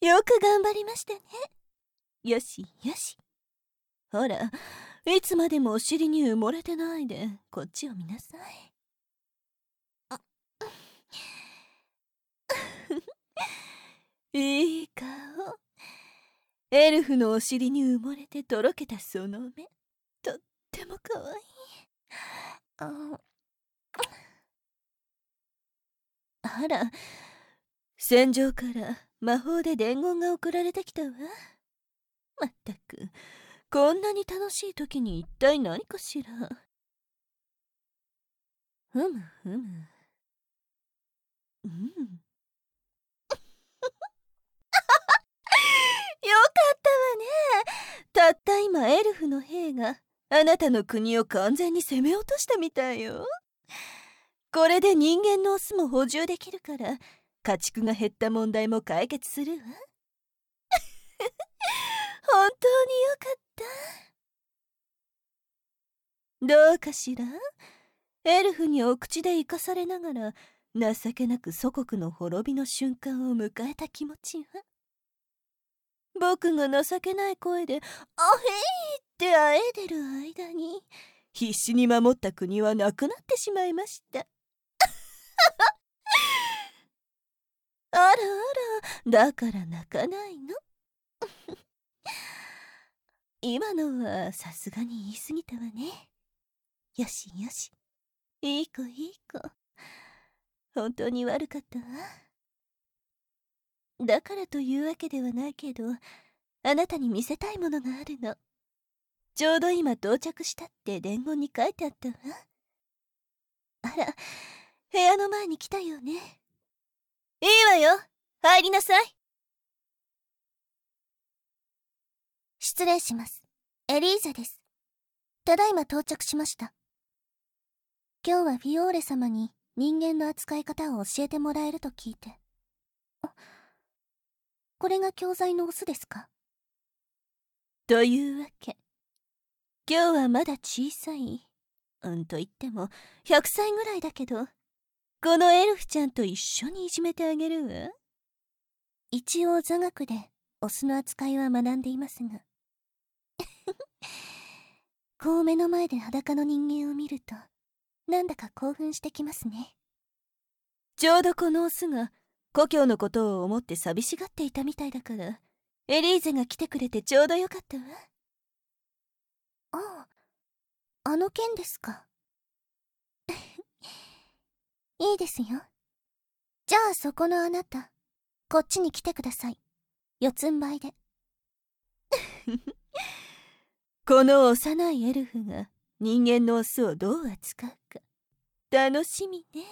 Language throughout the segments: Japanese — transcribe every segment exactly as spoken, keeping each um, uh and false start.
よく頑張りましたね。よしよし。ほら、いつまでもお尻に埋もれてないで、こっちを見なさい。いい顔。エルフのお尻に埋もれてとろけたその目、とってもかわいい。ああら、戦場から魔法で伝言が送られてきたわ。まったく、こんなに楽しい時に一体何かしら。ふむふむ。うん。よかったわね。たった今エルフの兵があなたの国を完全に攻め落としたみたいよ。これで人間のオスも補充できるから家畜が減った問題も解決するわ。本当によかった。どうかしら。エルフにお口で生かされながら情けなく祖国の滅びの瞬間を迎えた気持ちは。僕が情けない声で「あへい!」ってあえいでる間に必死に守った国はなくなってしまいました。あらあら、だから泣かないの。今のはさすがに言い過ぎたわね。よしよし、いい子いい子。本当に悪かったわ。だからというわけではないけど、あなたに見せたいものがあるの。ちょうど今到着したって伝言に書いてあったわ。あら、部屋の前に来たよね。いいわよ、入りなさい。失礼します。エリーゼです。ただいま到着しました。今日はフィオーレ様に人間の扱い方を教えてもらえると聞いて。これが教材のオスですか？というわけ。今日はまだ小さい、うんと言ってもひゃくさいぐらいだけど、このエルフちゃんと一緒にいじめてあげるわ。一応座学でオスの扱いは学んでいますがこう目の前で裸の人間を見るとなんだか興奮してきますね。ちょうどこのオスが故郷のことを思って寂しがっていたみたいだから、エリーゼが来てくれてちょうどよかったわ。ああ、あの件ですか。いいですよ。じゃあそこのあなた、こっちに来てください。四つん這いで。この幼いエルフが人間のオスをどう扱うか楽しみね。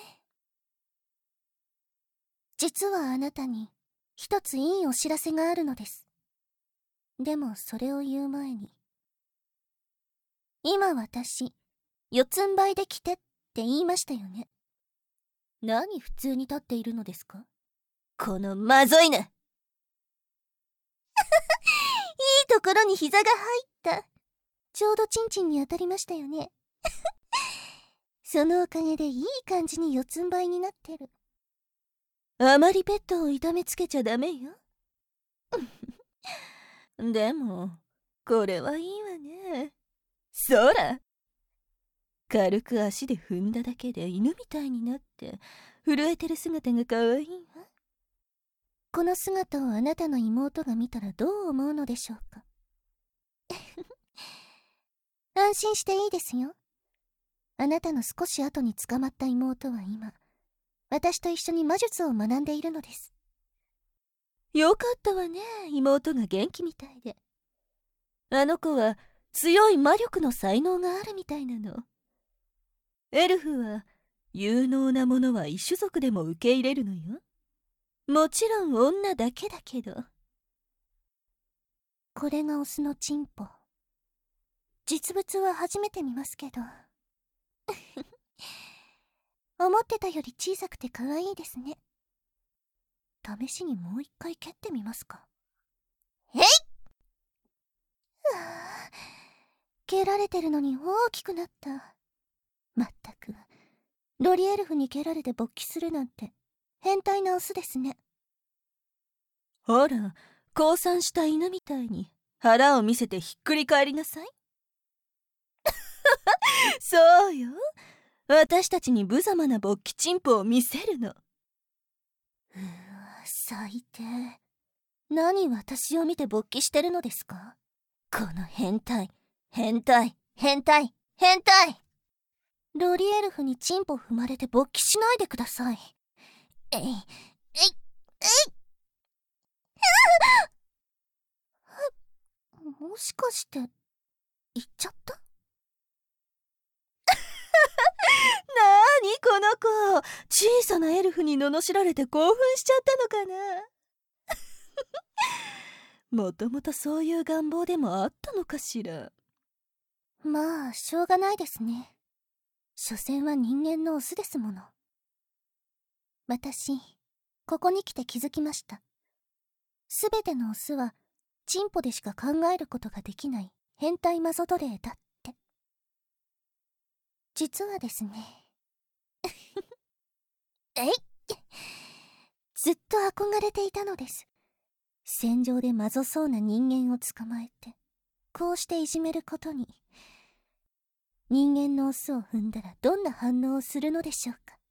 実はあなたに一ついいお知らせがあるのです。でもそれを言う前に、今私四つん這いで来てって言いましたよね。何普通に立っているのですか、このまずい犬。いいところに膝が入った。ちょうどチンチンに当たりましたよね。そのおかげでいい感じに四つん這いになってる。あまりペットを痛めつけちゃダメよ。でもこれはいいわね。そら、軽く足で踏んだだけで犬みたいになって震えてる姿が可愛いわ。この姿をあなたの妹が見たらどう思うのでしょうか。安心していいですよ。あなたの少し後に捕まった妹は今私と一緒に魔術を学んでいるのです。よかったわね、妹が元気みたいで。あの子は強い魔力の才能があるみたいなの。エルフは有能なものは異種族でも受け入れるのよ。もちろん女だけだけど。これがオスのチンポ。実物は初めて見ますけど思ってたより小さくて可愛いですね。試しにもう一回蹴ってみますか。えいっ、うわあ、蹴られてるのに大きくなった。まったくロリエルフに蹴られて勃起するなんて変態なオスですね。 ほら、降参した犬みたいに腹を見せてひっくり返りなさい。そうよ、私たちに無様な勃起チンポを見せるの。うわ、 最低。何私を見て勃起してるのですか？この変態、変態、変態、変態。ロリエルフにチンポ踏まれて勃起しないでください。えい、えい、えい、もしかして言っちゃった？ なーにこの子、小さなエルフに罵られて興奮しちゃったのかな。もともとそういう願望でもあったのかしら。 まあしょうがないですね。所詮は人間のオスですもの。私ここに来て気づきました。すべてのオスはチンポでしか考えることができない変態マゾ奴隷だって。実はですねえいずっと憧れていたのです。戦場でまぞそうな人間を捕まえてこうしていじめることに。人間のオスを踏んだらどんな反応をするのでしょうか。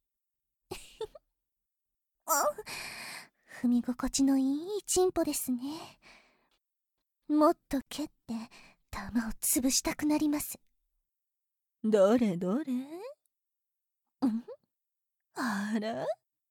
踏み心地のいいチンポですね。もっと蹴って玉を潰したくなります。 どれどれ？ ん？ あら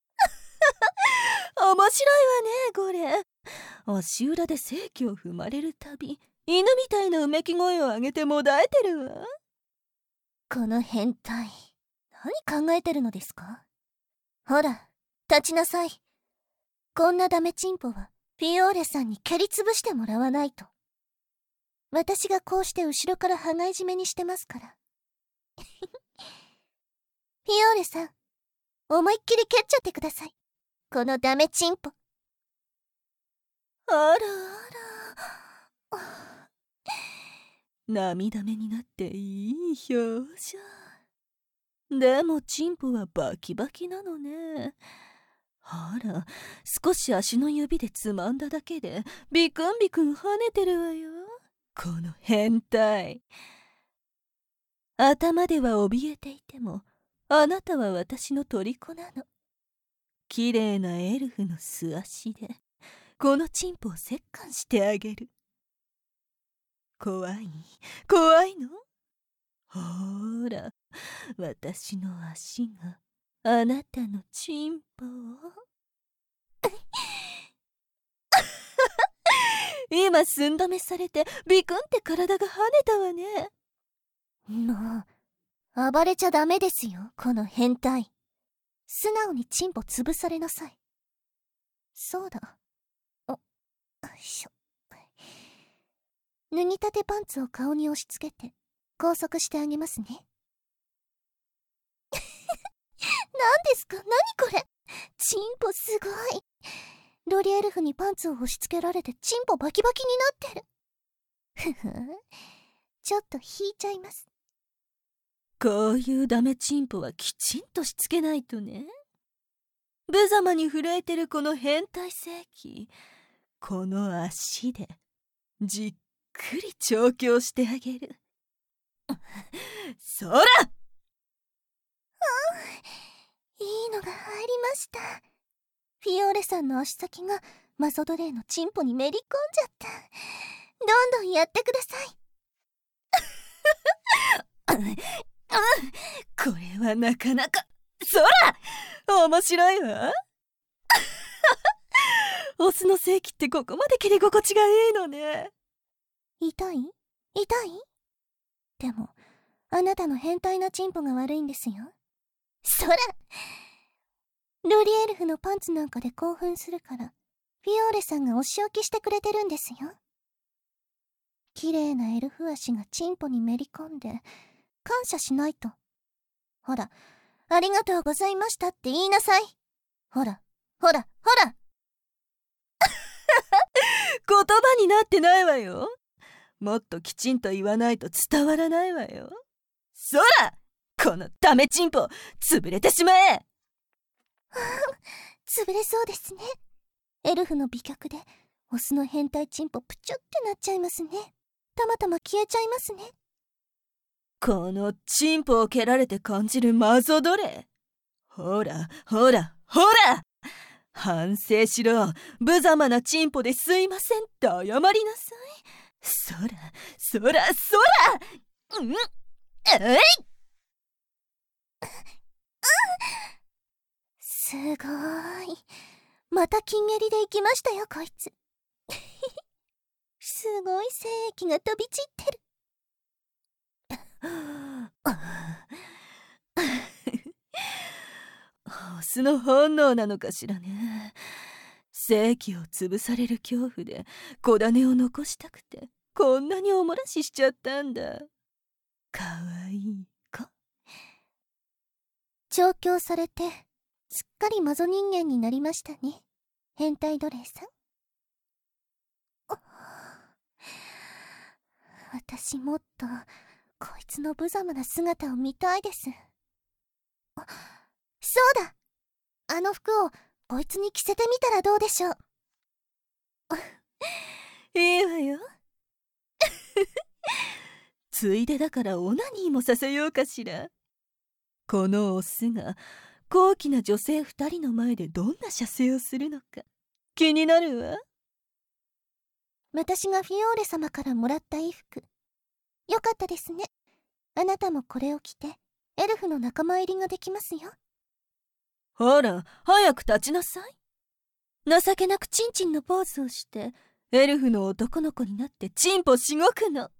面白いわね、これ。足裏で性器を踏まれるたび、犬みたいなうめき声を上げてもだえてるわ。 この変態、何考えてるのですか？ほら、立ちなさい。こんなダメチンポはフィオーレさんに蹴りつぶしてもらわないと。私がこうして後ろから羽交い締めにしてますからフィオーレさん、思いっきり蹴っちゃってください、このダメチンポ。 あらあら涙目になっていい表情。でもチンポはバキバキなのね。あら、少し足の指でつまんだだけでビクンビクン跳ねてるわよ、この変態。頭では怯えていてもあなたは私の虜なの。綺麗なエルフの素足でこのチンポを折檻してあげる。怖い怖いの？ほーら、私の足があなたのチンポを今寸止めされてビクンって体が跳ねたわね。 もう暴れちゃダメですよ、この変態。素直にチンポ潰されなさい。そうだ、お、よいしょ。脱ぎたてパンツを顔に押し付けて拘束してあげますね。何ですか、何これ。チンポすごい。ロリエルフにパンツを押し付けられてチンポバキバキになってる。ふふちょっと引いちゃいます。 こういうダメチンポはきちんとしつけないとね。無様に震えてるこの変態性器、この足でじっくり調教してあげる。そら！ いいのが入りました。フィオーレさんの足先がマゾドレーのチンポにめり込んじゃった。どんどんやってください。 これはなかなか。そら！面白いわ。オスの性器ってここまで切り心地がいいのね。 痛い？痛い？でもあなたの変態なチンポが悪いんですよ。そら！ロリエルフのパンツなんかで興奮するからフィオーレさんがお仕置きしてくれてるんですよ。綺麗なエルフ足がチンポにめり込んで感謝しないと。ほら、ありがとうございましたって言いなさい。ほらほらほら言葉になってないわよ。もっときちんと言わないと伝わらないわよ。そら！このダメチンポ、潰れてしまえ。 潰れそうですね。 エルフの美脚でオスの変態チンポプチュってなっちゃいますね。たまたま消えちゃいますね。 このチンポを蹴られて感じるマゾ奴隷。ほらほらほら、反省しろ。無様なチンポですいませんって謝りなさい。そらそらそら、うんえいすごーい。また金蹴りで行きましたよこいつ。すごい精液が飛び散ってる。 オスの本能なのかしらね。精気を潰される恐怖で子種を残したくてこんなにおもらししちゃったんだ。かわいい子。 調教されてすっかりマゾ人間になりましたね、変態奴隷さん。私もっとこいつの無様な姿を見たいです。あ、そうだ、あの服をこいつに着せてみたらどうでしょう。 いいわよ。ついでだからオナニーもさせようかしら。このオスが高貴な女性二人の前でどんな射精をするのか気になるわ。 私がフィオーレ様からもらった衣服、よかったですね。あなたもこれを着てエルフの仲間入りができますよ。 ほら早く立ちなさい。情けなくチンチンのポーズをしてエルフの男の子になってチンポしごくの。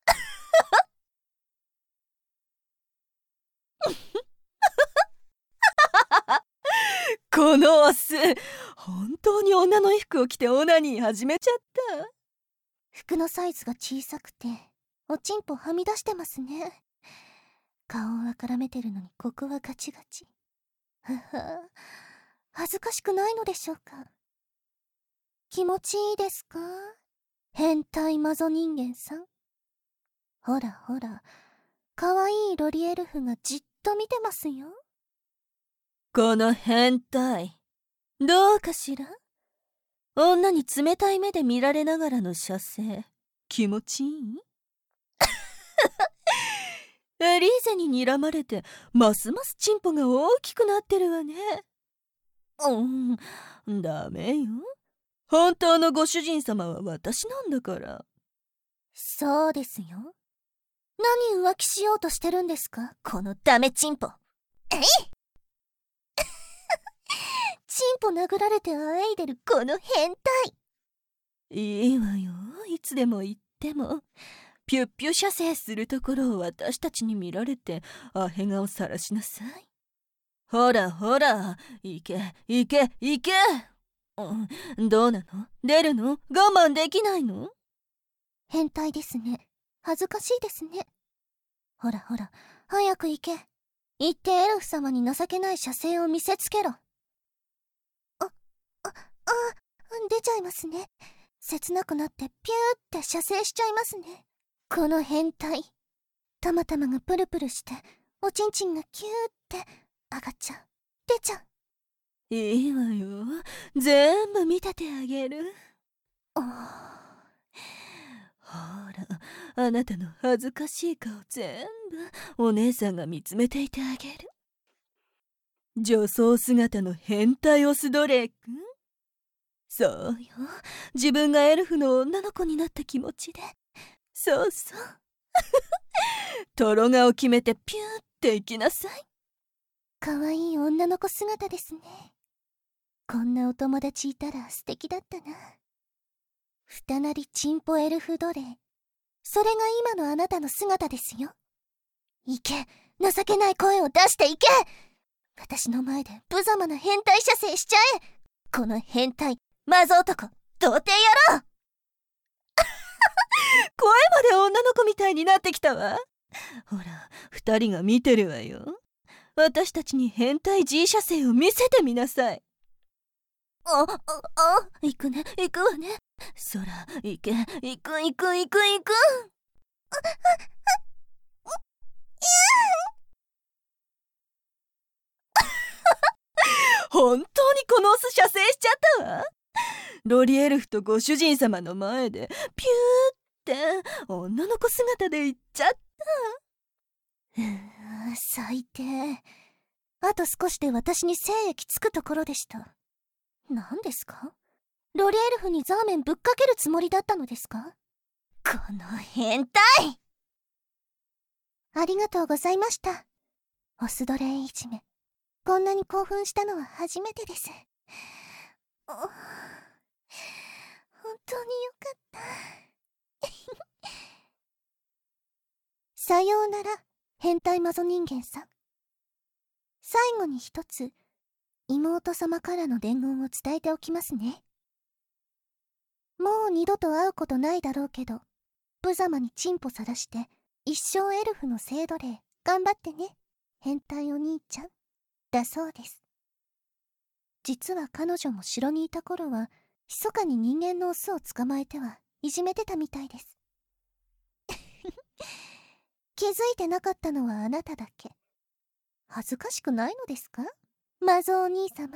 このオス、本当に女の衣服を着てオナニー始めちゃった。 服のサイズが小さくておちんぽはみ出してますね。顔は絡めてるのにここはガチガチ。はは、恥ずかしくないのでしょうか。気持ちいいですか、変態マゾ人間さん。ほらほら、かわいいロリエルフがじっと見てますよ。 この変態、どうかしら。女に冷たい目で見られながらの射精、気持ちいい？エリーゼに睨まれてますますチンポが大きくなってるわね。うん、ダメよ。本当のご主人様は私なんだから。 そうですよ。何浮気しようとしてるんですか、このダメチンポ。えいチンポ殴られてあえいでるこの変態。 いいわよ、いつでも言っても。ピュッピュ射精するところを私たちに見られてアヘ顔さらしなさい。ほらほら、行け行け行け、うん、どうなの？出るの？我慢できないの？ 変態ですね。恥ずかしいですね。ほらほら、早く行け。行ってエルフ様に情けない射精を見せつけろ。あ、あ、あ、出ちゃいますね。切なくなってピューって射精しちゃいますね。この変態。たまたまがプルプルしておちんちんがキューって上がっちゃう、出ちゃう。 いいわよ、全部見ててあげる。ほら、あなたの恥ずかしい顔全部お姉さんが見つめていてあげる。女装姿の変態オス奴隷くん。そうよ、自分がエルフの女の子になった気持ちで。そうそう。トロ顔決めてピューっていきなさい。 かわいい女の子姿ですね。こんなお友達いたら素敵だったな。ふたなりチンポエルフ奴隷、それが今のあなたの姿ですよ。いけ、情けない声を出していけ。私の前で無様な変態射精しちゃえ。この変態マゾ男、童貞野郎。 声まで女の子みたいになってきたわ。ほら、二人が見てるわよ。私たちに変態 G 射精を見せてみなさい。 あ、あ、あ、行くね、行くわね。 そら、行け、行く行く行く行く。あ、あ、あ、本当にこのオス射精しちゃったわ。 ロリエルフとご主人様の前でピューって女の子姿で行っちゃった。 うー最低。あと少しで私に精液つくところでした。何ですか？ロリエルフにザーメンぶっかけるつもりだったのですか？ この変態！ ありがとうございました。オス奴隷いじめ。こんなに興奮したのは初めてです。本当によかった。さようなら、変態マゾ人間さん。最後に一つ、妹様からの伝言を伝えておきますね。もう二度と会うことないだろうけど、無様にチンポさらして、一生エルフの性奴隷、頑張ってね、変態お兄ちゃん。だそうです。実は彼女も城にいた頃は、密かに人間のオスを捕まえてはいじめてたみたいです。気づいてなかったのはあなただけ。恥ずかしくないのですか、マゾお兄様。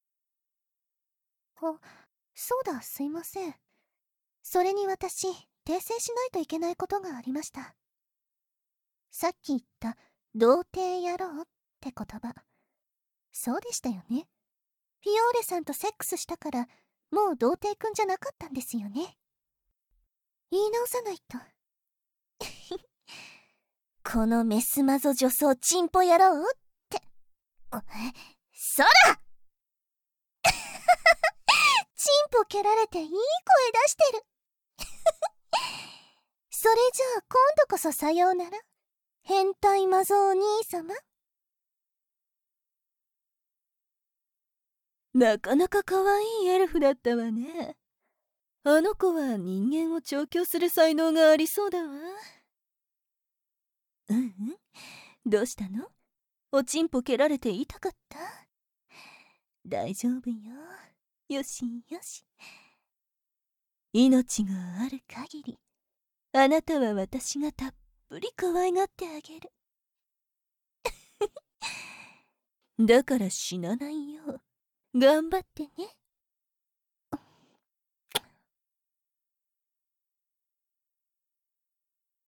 あ、そうだ、すいません。それに私、訂正しないといけないことがありました。さっき言った「童貞野郎」って言葉、そうでしたよね。フィオーレさんとセックスしたからもう童貞くんじゃなかったんですよね。言い直さないと。このメスマゾ女装チンポ野郎って。そらチンポ蹴られていい声出してる。それじゃあ今度こそさようなら、変態マゾお兄様。 なかなか可愛いエルフだったわね。あの子は人間を調教する才能がありそうだわ。うんうん。どうしたの？おちんぽ蹴られて痛かった？大丈夫よ。よしよし。命がある限り、あなたは私がたっぷり可愛がってあげる。だから死なないよう頑張ってね。